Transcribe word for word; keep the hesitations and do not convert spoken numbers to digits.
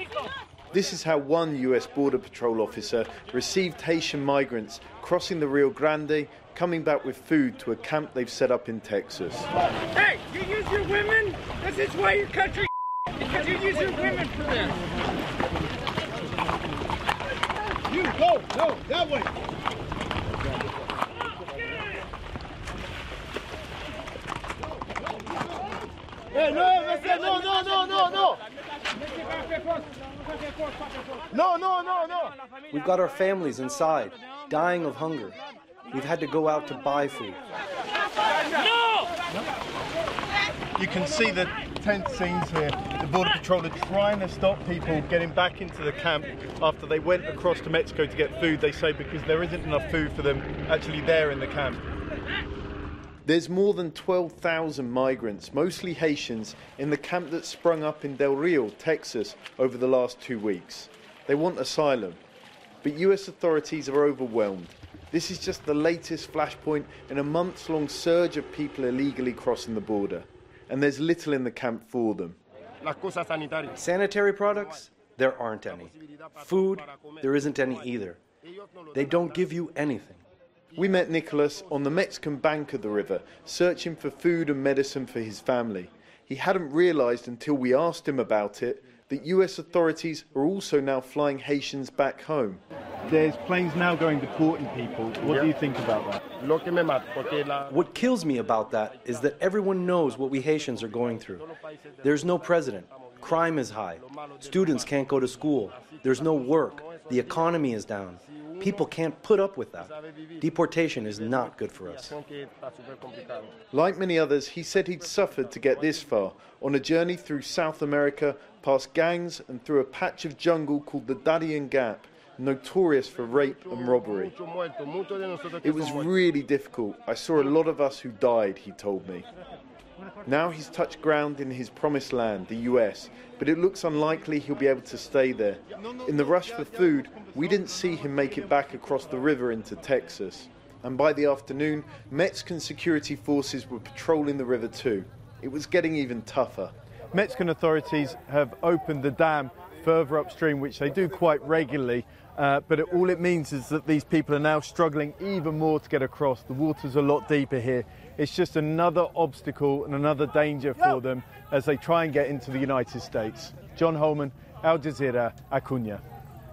This is how one U S Border Patrol officer received Haitian migrants crossing the Rio Grande, coming back with food to a camp they've set up in Texas. Hey, you use your women? This is why your country because you use your women for this. You go, no, that way. Hey, no, listen, no, no, no, no, no. No, no, no, no. We've got our families inside, dying of hunger. We've had to go out to buy food. No! You can see the tense scenes here. The Border Patrol are trying to stop people getting back into the camp after they went across to Mexico to get food, they say, because there isn't enough food for them actually there in the camp. There's more than twelve thousand migrants, mostly Haitians, in the camp that sprung up in Del Rio, Texas, over the last two weeks. They want asylum, but U S authorities are overwhelmed. This is just the latest flashpoint in a months-long surge of people illegally crossing the border, and there's little in the camp for them. Sanitary products? There aren't any. Food? There isn't any either. They don't give you anything. We met Nicholas on the Mexican bank of the river, searching for food and medicine for his family. He hadn't realized until we asked him about it that U S authorities are also now flying Haitians back home. There's planes now going deporting people. What yeah. do you think about that? What kills me about that is that everyone knows what we Haitians are going through. There's no president. Crime is high. Students can't go to school. There's no work. The economy is down. People can't put up with that. Deportation is not good for us. Like many others, he said he'd suffered to get this far, on a journey through South America, past gangs and through a patch of jungle called the Darien Gap, notorious for rape and robbery. It was really difficult. I saw a lot of us who died, he told me. Now he's touched ground in his promised land, the U S, but it looks unlikely he'll be able to stay there. In the rush for food, we didn't see him make it back across the river into Texas. And by the afternoon, Mexican security forces were patrolling the river too. It was getting even tougher. Mexican authorities have opened the dam further upstream, which they do quite regularly, uh, but it, all it means is that these people are now struggling even more to get across. The water's a lot deeper here. It's just another obstacle and another danger for them as they try and get into the United States. John Holman, Al Jazeera, Acuña.